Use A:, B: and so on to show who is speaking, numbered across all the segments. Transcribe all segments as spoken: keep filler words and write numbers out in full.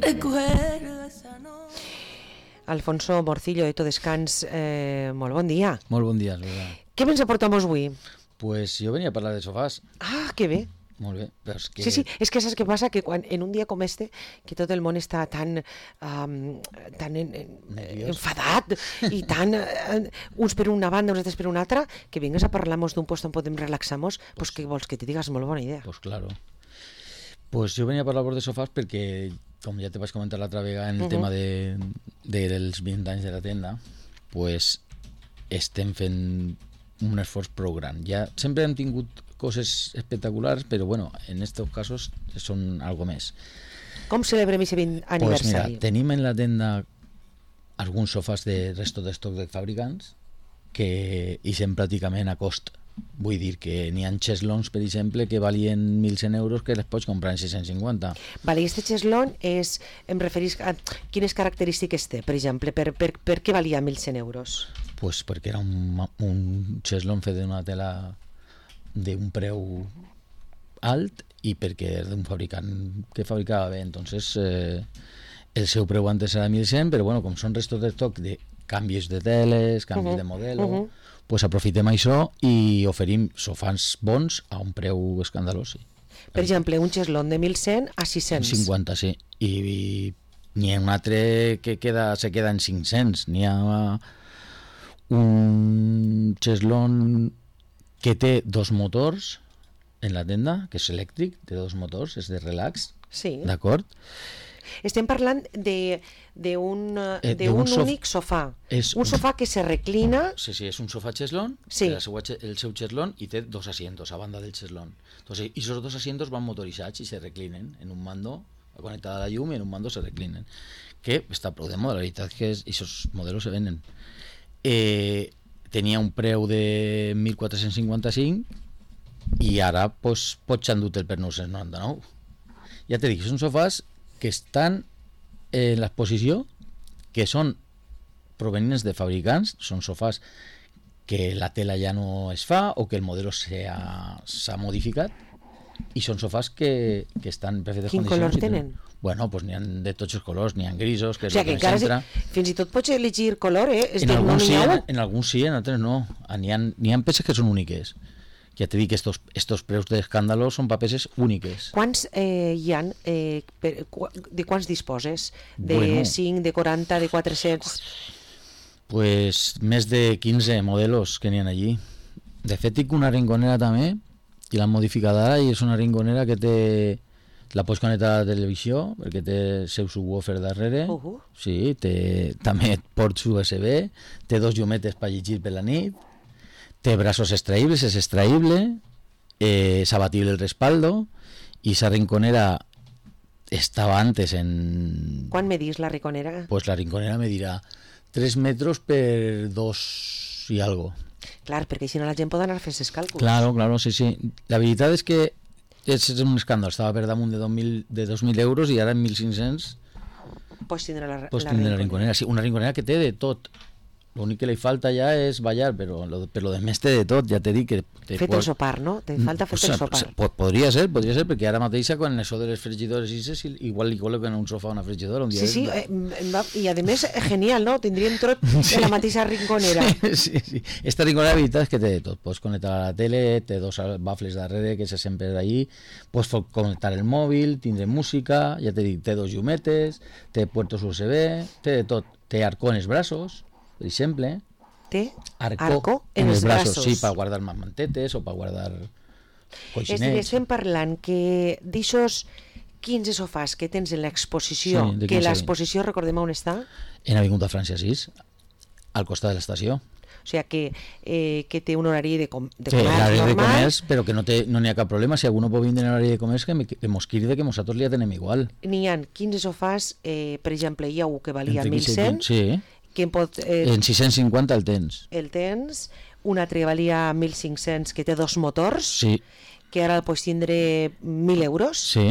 A: recuerdo esa noche.
B: Alfonso Morcillo, de To Descans, eh, molt bon dia.
C: Molt bon dia, Lola.
B: Què ens aportamos avui?
C: Pues jo venia a parlar de sofàs.
B: Ah, que bé.
C: Molt bé, però és que...
B: Sí, sí, és que saps què passa? Que quan, en un dia com este, que tot el món està tan, um, tan en, en, enfadat i tan, uh, uns per una banda, uns altres per una altra, que vingues a parlar-nos d'un post on podem relaxar-nos, pues, pues que vols que te digues, molt bona idea.
C: Pues claro. Pues jo venia a parlar de sofàs perquè, com ja te vaig comentar l'altra vegada en el uh-huh. tema de, de, dels vint anys de la tenda, pues estem fent un esforç prou gran. Ja sempre hem tingut coses espectaculars, però bueno, en estos casos són algo més.
B: Com celebrem aquest vint aniversari?
C: Pues mira, tenim en la tenda alguns sofàs de resto d'estoc de fabricants que ixen pràcticament a cost. Vull dir que n'hi ha cheslons, per exemple, que valien mil cent euros que les pots comprar en sis-cents cinquanta.
B: Vale, i este cheslon és, em referís a quines característiques té, per exemple, per, per, per què valia mil cent euros?
C: Pues perquè era un, un cheslon fet d'una tela d'un preu alt i perquè era d'un fabricant que fabricava bé, entonces eh, el seu preu antes era mil cent, però bueno, com són restos d'estoc de canvis de teles, canvis uh-huh. de model, uh-huh. pues aprofitem això i oferim sofàs bons a un preu escandalós. Sí.
B: Per exemple, un cheslon de mil cent a sis-cents.
C: cinquanta, sí. I, i n'hi ha un altre que queda, se queda en cinc-cents. N'hi ha un cheslon que té dos motors en la tenda, que és elèctric, té dos motors, és de relax,
B: sí.
C: D'acord?
B: Estem parlant de, de un,
C: eh,
B: de un
C: sof...
B: únic sofà,
C: és
B: un sofà que se reclina.
C: Sí, sí, és un sofà cheslon,
B: sí.
C: el, seu, el seu cheslon, i té dos asientos a banda del cheslon. Entonces, y esos dos asientos van motoritzats i se reclinen en un mando conectado a la llum i en un mando se reclinen, que està prou de moda, la veritat que és, esos modelos se venen. Eh, tenia un preu de mil quatre-cents cinquanta-cinc i ara pues, pots endur-te'l per nou-cents noranta-nou. Ja t'he dit, són sofàs que estan en l'exposició, que són provenients de fabricants, són sofàs que la tela ja no es fa o que el modelo s'ha modificat, i són sofàs que, que estan en perfectes
B: condicions. Quin color tenen?
C: Bueno, pues n'hi ha de tots els colors, n'hi ha grisos, que és
B: o sigui,
C: el
B: que
C: que encara
B: si, fins i tot pots elegir color, eh? És
C: en,
B: dir,
C: alguns
B: no
C: sí,
B: ha...
C: en, en alguns sí, en altres no. N'hi ha, n'hi ha peces que són úniques. Ja t'he dit que estos, estos preus d'escàndalo són per peces úniques.
B: Quants eh, hi ha? Eh, per, de quants disposes? De
C: bueno,
B: cinc, de quaranta, de quatre-cents?
C: Pues més de quinze modelos que n'hi ha allí. De fet, tinc una rinconera també, i l'han modificat ara, i és una rinconera que té... La pots connectar a la televisió, perquè té seu subwoofer darrere.
B: Uh-huh.
C: Sí, té també ports U S B, té dos llumetes per llegir per la nit, té braços extraïbles, és extraïble, eh, és abatible el respaldo, i esa rinconera estava antes en...
B: Quan medís la rinconera?
C: Pues la rinconera me dirà tres metros per dos i algo.
B: Clar, perquè si no la gent pot anar fent els càlculs.
C: Claro, claro, sí, sí. La veritat és que és un escàndol, estava per damunt de dos mil, de dos mil euros i ara en mil cinc-cents
B: pots tindre la,
C: pots
B: la
C: tindre
B: rinconera.
C: la rinconera. Sí, una rinconera que té de tot. L'únic que li falta ja és ballar, però lo, per lo de més té de tot, ja t'he dit que...
B: Fet pot... el sopar, no? Te falta fet el sopar.
C: Pues, podria ser, podria ser, perquè ara mateix quan això de les frigidores i ses, igual li col·loquen un sofà a una frigidora un dia.
B: Sí, sí, eh, va, i a més, genial, no? Tindríem tot sí. En la mateixa rinconera.
C: Sí, sí. Esta rinconera, la veritat és que té de tot. Pots connectar a la tele, té dos bafles darrere que se sent per allí, pots connectar el mòbil, tindre música, ja t'he dit, té dos llumetes, té puertos U S B, té de tot. Té arco en els braços, per exemple.
B: Té
C: arco,
B: arco en,
C: en els
B: braços.
C: braços, sí, per guardar mantetes o per guardar coixinets.
B: És a dir, estem parlant que d'aixòs quinze sofàs que tens en l'exposició,
C: sí,
B: que l'exposició, recordem on està?
C: En Avinguda França sis, al costat de l'estació.
B: O sigui que, eh, que té un horari de, com, de
C: sí,
B: comerç normal.
C: De comerç, però que no n'hi no ha cap problema. Si algú no pot vindre en horari de comerç, que, que mos cride que nosaltres li atenem igual.
B: N'hi ha quinze sofàs, eh, per exemple, hi ha un que valia mil cent,
C: sí.
B: que en, pot, eh,
C: en sis-cents cinquanta el tens.
B: El tens, un altre valia mil cinc-cents, que té dos motors,
C: sí.
B: que ara el pots tindre mil euros.
C: Sí.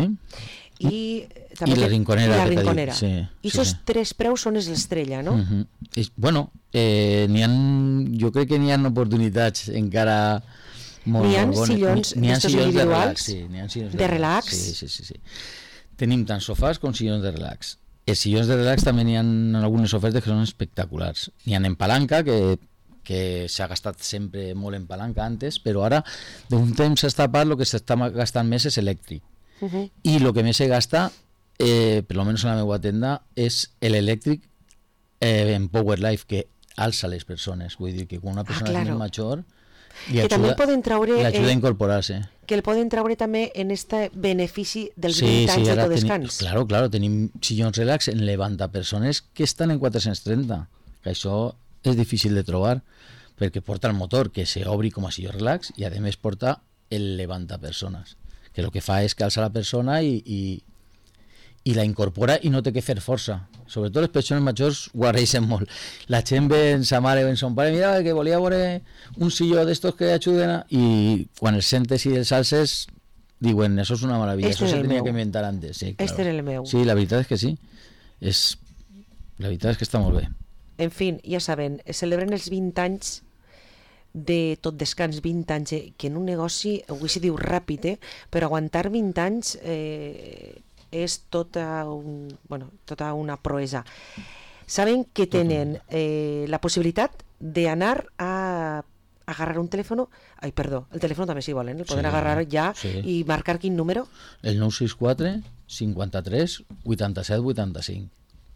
B: I,
C: també I la rinconera.
B: I la rinconera.
C: Sí,
B: I aquests sí, sí. tres preus són l'estrella, no?
C: Uh-huh. I, bueno, eh, n'hi ha, jo crec que n'hi ha oportunitats encara molt
B: N'hi ha
C: bones.
B: sillons,
C: n'hi ha sillons
B: individuals
C: de relax. Sí, n'hi ha sillons
B: de, de relax.
C: Sí, sí, sí, sí. Tenim tant sofàs com sillons de relax. els sillons de relax també n'hi ha algunes ofertes que són espectaculars. N'hi ha en palanca, que, que s'ha gastat sempre molt en palanca antes, però ara, d'un temps a esta part, el que s'està gastant més és elèctric. Uh-huh. I el que més se gasta, eh, per almenys en la meva tenda, és l'elèctric eh, en Power Life, que alça les persones. Vull dir que quan una persona ah, claro. és major, li
B: que també poden traure,
C: l'ajuda eh, a incorporar-se.
B: Que el poden traure també en este benefici dels sí, vint anys sí, de tot descans.
C: Tenim, claro, claro, tenim sillons relax en levanta persones que estan en quatre-cents trenta, que això és difícil de trobar, perquè porta el motor que se obri com a silló relax i a més porta el levanta persones, que el que fa és que alça la persona i, i i la incorpora i no té que fer força. Sobretot les persones majors ho agraeixen molt. La gent ve en sa mare o en son pare, mira que volia veure un silló d'estos que ajuden a... I quan els sentes i els alces diuen, això és una meravella,
B: este
C: això se tenia
B: meu.
C: que inventar antes. Sí, claro.
B: Este era el meu.
C: Sí, la veritat és que sí. És... La veritat és que està molt bé.
B: En fi, ja saben, celebren els vint anys de tot descans, vint anys, eh, que en un negoci, avui se diu ràpid, eh, però aguantar vint anys... Eh, és tota, un, bueno, tota una proesa. Saben que tenen eh, la possibilitat d'anar a agarrar un telèfon, ai, perdó, el telèfon també si volen, el poden sí, agarrar ja sí. I marcar quin número?
C: El nou sis quatre cinquanta-tres vuitanta-set vuitanta-cinc.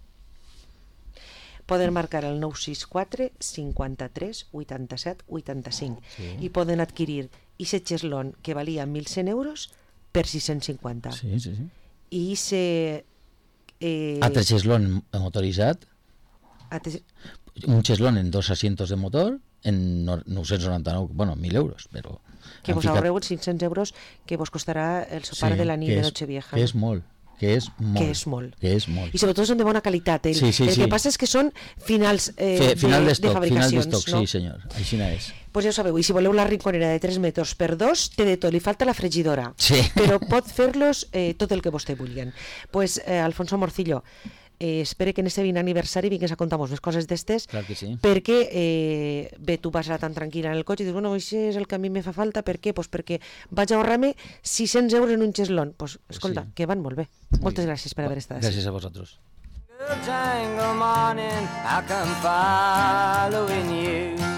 B: Poden marcar el nou sis quatre cinquanta-tres vuitanta-set vuitanta-cinc sí. I poden adquirir aquest xeslon que valia mil cent euros per sis-cents cinquanta.
C: Sí, sí, sí.
B: I se... Eh...
C: Altre xeslon motoritzat,
B: Altre...
C: un xeslon en dos asientos de motor, en nou-cents noranta-nou, bueno, mil euros, però...
B: Que vos ficat... ahorreu cinc-cents euros que vos costarà el sopar sí, de la nit de Nochevieja.
C: Que és molt. Que és molt.
B: Que és molt.
C: Que és molt.
B: I sobretot són de bona qualitat. El,
C: sí, sí,
B: el
C: sí.
B: que passa és que són finals eh,
C: Fe, final
B: de,
C: de, stock,
B: de fabricacions.
C: Final d'estoc,
B: no?
C: sí senyor. Així és.
B: Pues ja ho sabeu, i si voleu la rinconera de tres metres per dos, té de tot, li falta la fregidora.
C: Sí.
B: Però pot fer-los eh, tot el que vostè vulguen. Pues, eh, Alfonso Morcillo, eh, espero que en este vint aniversari vingues a contar-nos més coses d'estes,
C: clar que sí.
B: perquè eh, bé, tu vas tan tranquil·la en el cotxe i dius, bueno, això és el que a mi me fa falta, per què? Pues perquè vaig ahorrar-me sis-cents euros en un xeslon. Pues, escolta, sí. Que van molt bé. Molt Moltes bé. Gràcies per haver estat
C: gràcies
B: així.
C: A vosaltres.
A: Good tango morning, I come following you.